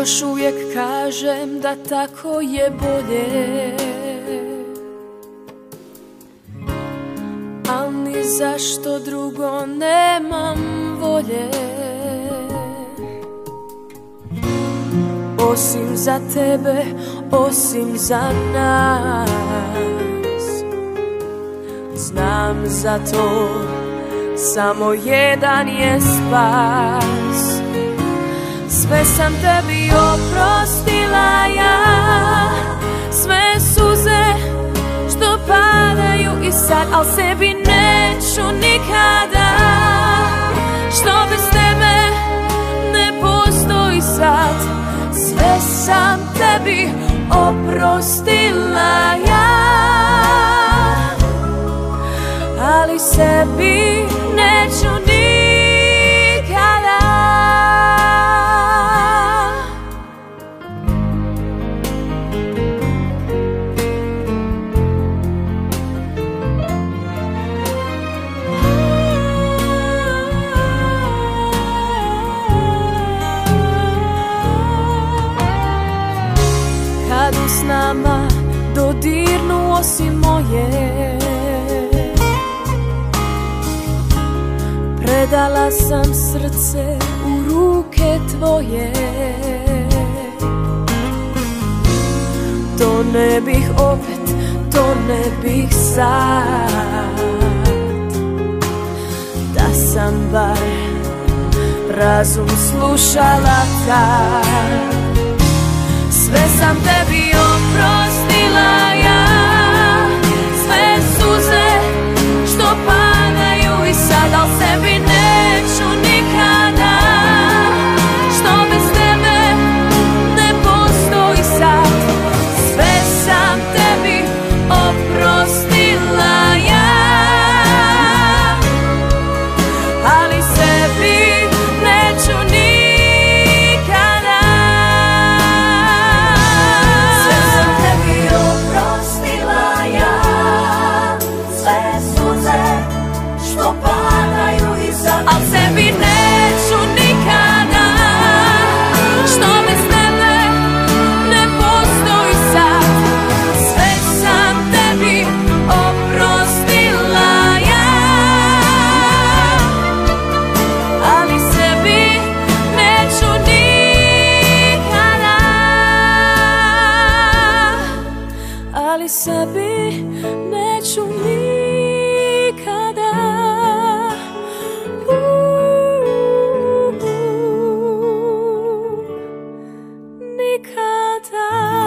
još uvijek kažem da tako je bolje, al ni zašto drugo nemam volje, osim za tebe, osim za nas. Znam za to, samo jedan je spas. Sve sam tebi oprostila ja, sve suze što padaju i sad, al sebi neću nikada. Što bez tebe ne postoji sad. Sve sam tebi oprostila ja, ali sebi neću nikada. Kad s nama dodirnu osim moje, predala sam srce u ruke tvoje. To ne bih opet, to ne bih sad, da sam bar razum slušala tad. Sve sam tebi oprostila ja, sve suze što padaju i sad, al sebi neću nikada. Što bez tebe ne postoji sad. Sve sam tebi oprostila ja, ali sebi neću nikada. Sve sam tebi oprostila ja, sve suze što padaju i sad, al sebi neću nikada. Što bez tebe ne postoji sad. Sve sam tebi oprostila ja, ali sebi neću nikada. Ali sebi neću nikada. Nikada.